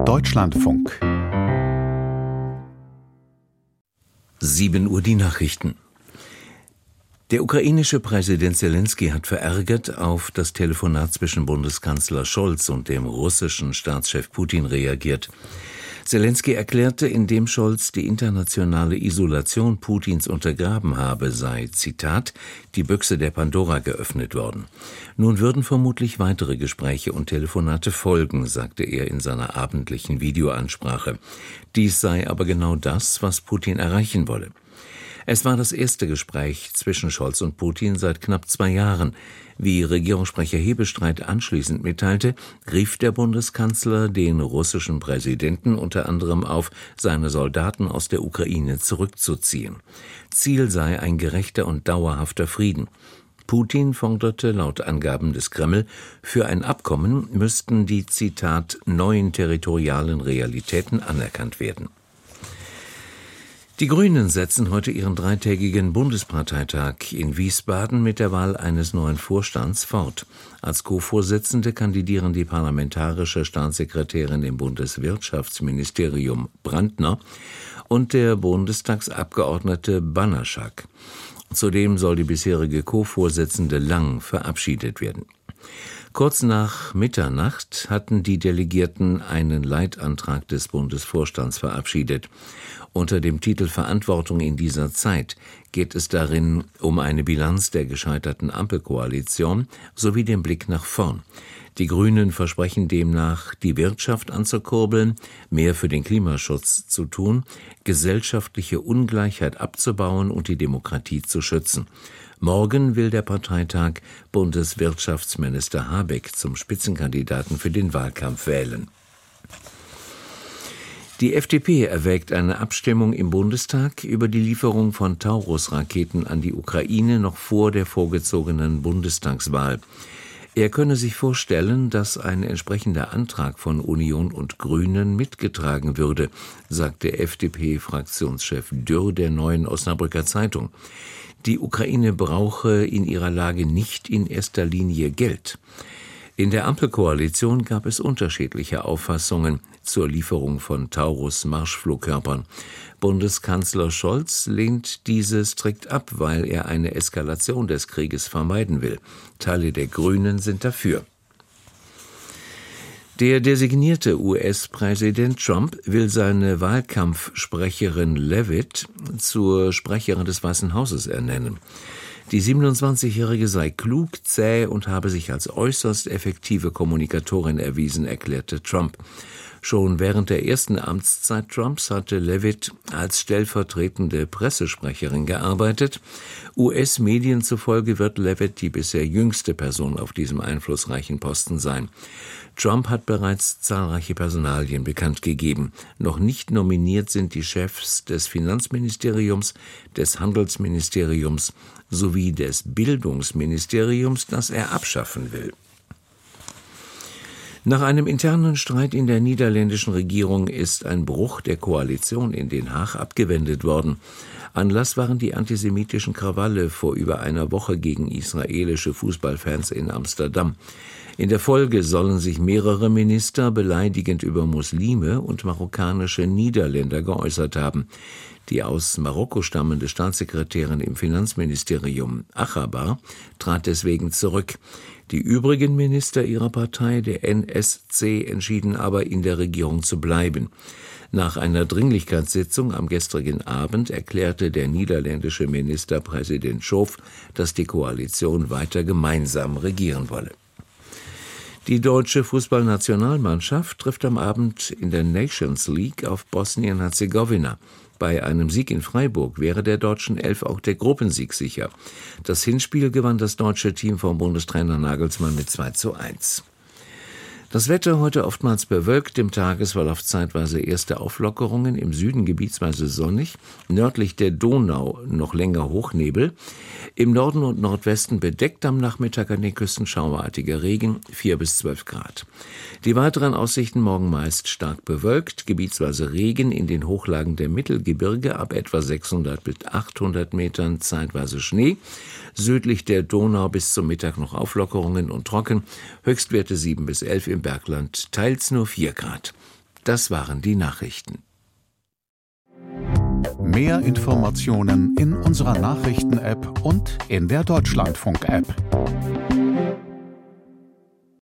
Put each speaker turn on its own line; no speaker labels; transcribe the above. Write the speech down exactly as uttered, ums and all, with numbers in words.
Deutschlandfunk.
sieben Uhr die Nachrichten. Der ukrainische Präsident Selenskyj hat verärgert auf das Telefonat zwischen Bundeskanzler Scholz und dem russischen Staatschef Putin reagiert. Selenskyj erklärte, indem Scholz die internationale Isolation Putins untergraben habe, sei, Zitat, die Büchse der Pandora geöffnet worden. Nun würden vermutlich weitere Gespräche und Telefonate folgen, sagte er in seiner abendlichen Videoansprache. Dies sei aber genau das, was Putin erreichen wolle. Es war das erste Gespräch zwischen Scholz und Putin seit knapp zwei Jahren. Wie Regierungssprecher Hebestreit anschließend mitteilte, rief der Bundeskanzler den russischen Präsidenten unter anderem auf, seine Soldaten aus der Ukraine zurückzuziehen. Ziel sei ein gerechter und dauerhafter Frieden. Putin forderte laut Angaben des Kreml, für ein Abkommen müssten die, Zitat, neuen territorialen Realitäten anerkannt werden. Die Grünen setzen heute ihren dreitägigen Bundesparteitag in Wiesbaden mit der Wahl eines neuen Vorstands fort. Als Co-Vorsitzende kandidieren die parlamentarische Staatssekretärin im Bundeswirtschaftsministerium Brandner und der Bundestagsabgeordnete Banaschak. Zudem soll die bisherige Co-Vorsitzende Lang verabschiedet werden. Kurz nach Mitternacht hatten die Delegierten einen Leitantrag des Bundesvorstands verabschiedet. Unter dem Titel Verantwortung in dieser Zeit geht es darin um eine Bilanz der gescheiterten Ampelkoalition sowie den Blick nach vorn. Die Grünen versprechen demnach, die Wirtschaft anzukurbeln, mehr für den Klimaschutz zu tun, gesellschaftliche Ungleichheit abzubauen und die Demokratie zu schützen. Morgen will der Parteitag Bundeswirtschaftsminister Habeck zum Spitzenkandidaten für den Wahlkampf wählen. Die F D P erwägt eine Abstimmung im Bundestag über die Lieferung von Taurus-Raketen an die Ukraine noch vor der vorgezogenen Bundestagswahl. Er könne sich vorstellen, dass ein entsprechender Antrag von Union und Grünen mitgetragen würde, sagte F D P-Fraktionschef Dürr der Neuen Osnabrücker Zeitung. Die Ukraine brauche in ihrer Lage nicht in erster Linie Geld. In der Ampelkoalition gab es unterschiedliche Auffassungen zur Lieferung von Taurus-Marschflugkörpern. Bundeskanzler Scholz lehnt diese strikt ab, weil er eine Eskalation des Krieges vermeiden will. Teile der Grünen sind dafür. Der designierte U S-Präsident Trump will seine Wahlkampfsprecherin Leavitt zur Sprecherin des Weißen Hauses ernennen. Die siebenundzwanzigjährige sei klug, zäh und habe sich als äußerst effektive Kommunikatorin erwiesen, erklärte Trump. Schon während der ersten Amtszeit Trumps hatte Leavitt als stellvertretende Pressesprecherin gearbeitet. U S-Medien zufolge wird Leavitt die bisher jüngste Person auf diesem einflussreichen Posten sein. Trump hat bereits zahlreiche Personalien bekannt gegeben. Noch nicht nominiert sind die Chefs des Finanzministeriums, des Handelsministeriums sowie des Bildungsministeriums, das er abschaffen will. Nach einem internen Streit in der niederländischen Regierung ist ein Bruch der Koalition in Den Haag abgewendet worden. Anlass waren die antisemitischen Krawalle vor über einer Woche gegen israelische Fußballfans in Amsterdam. In der Folge sollen sich mehrere Minister beleidigend über Muslime und marokkanische Niederländer geäußert haben. Die aus Marokko stammende Staatssekretärin im Finanzministerium, Achabar, trat deswegen zurück. Die übrigen Minister ihrer Partei, der N S C, entschieden aber, in der Regierung zu bleiben. Nach einer Dringlichkeitssitzung am gestrigen Abend erklärte der niederländische Ministerpräsident Schoof, dass die Koalition weiter gemeinsam regieren wolle. Die deutsche Fußballnationalmannschaft trifft am Abend in der Nations League auf Bosnien-Herzegowina. Bei einem Sieg in Freiburg wäre der deutschen Elf auch der Gruppensieg sicher. Das Hinspiel gewann das deutsche Team vom Bundestrainer Nagelsmann mit zwei zu eins. Das Wetter heute oftmals bewölkt, im Tagesverlauf zeitweise erste Auflockerungen, im Süden gebietsweise sonnig, nördlich der Donau noch länger Hochnebel, im Norden und Nordwesten bedeckt, am Nachmittag an den Küsten schauerartiger Regen, vier bis zwölf Grad. Die weiteren Aussichten morgen meist stark bewölkt, gebietsweise Regen in den Hochlagen der Mittelgebirge ab etwa sechshundert bis achthundert Metern, zeitweise Schnee, südlich der Donau bis zum Mittag noch Auflockerungen und trocken, Höchstwerte sieben bis elf im Bergland, teils nur vier Grad. Das waren die Nachrichten.
Mehr Informationen in unserer Nachrichten-App und in der Deutschlandfunk-App.